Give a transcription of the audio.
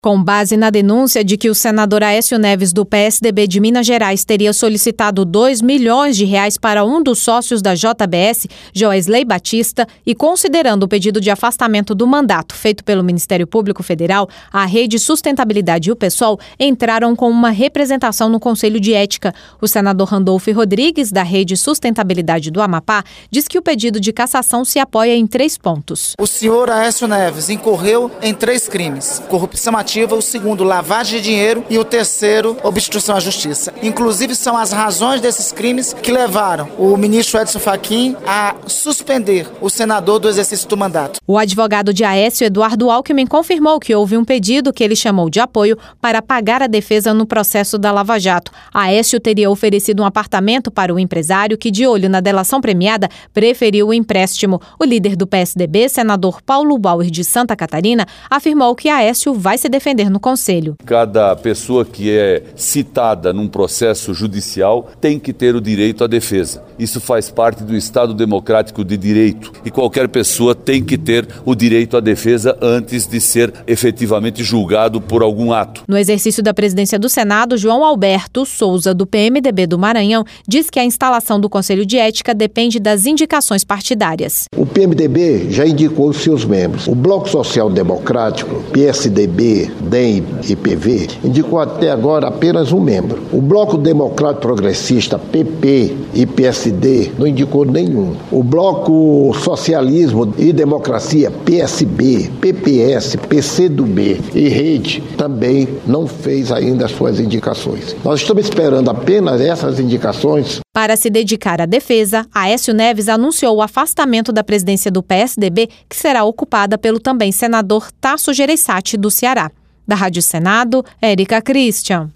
Com base na denúncia de que o senador Aécio Neves, do PSDB de Minas Gerais, teria solicitado R$2 milhões para um dos sócios da JBS, Joesley Batista, e considerando o pedido de afastamento do mandato feito pelo Ministério Público Federal, a Rede Sustentabilidade e o PSOL entraram com uma representação no Conselho de Ética. O senador Randolfo Rodrigues, da Rede Sustentabilidade do Amapá, diz que o pedido de cassação se apoia em 3 pontos. O senhor Aécio Neves incorreu em 3 crimes: corrupção ativa, o segundo, lavagem de dinheiro, e o terceiro, obstrução à justiça. Inclusive, são as razões desses crimes que levaram o ministro Edson Fachin a suspender o senador do exercício do mandato. O advogado de Aécio, Eduardo Alckmin, confirmou que houve um pedido que ele chamou de apoio para pagar a defesa no processo da Lava Jato. Aécio teria oferecido um apartamento para o empresário que, de olho na delação premiada, preferiu o empréstimo. O líder do PSDB, senador Paulo Bauer de Santa Catarina, afirmou que Aécio vai se defender no Conselho. Cada pessoa que é citada num processo judicial tem que ter o direito à defesa. Isso faz parte do Estado Democrático de Direito e qualquer pessoa tem que ter o direito à defesa antes de ser efetivamente julgado por algum ato. No exercício da presidência do Senado, João Alberto Souza, do PMDB do Maranhão, diz que a instalação do Conselho de Ética depende das indicações partidárias. O PMDB já indicou os seus membros. O Bloco Social Democrático, PSDB, DEM e PV, indicou até agora apenas um membro. O Bloco Democrático Progressista, PP e PSD, não indicou nenhum. O Bloco Socialismo e Democracia, PSB, PPS, PCdoB e Rede, também não fez ainda as suas indicações. Nós estamos esperando apenas essas indicações. Para se dedicar à defesa, Aécio Neves anunciou o afastamento da presidência do PSDB, que será ocupada pelo também senador Tasso Gereissati, do Ceará. Da Rádio Senado, Érica Christian.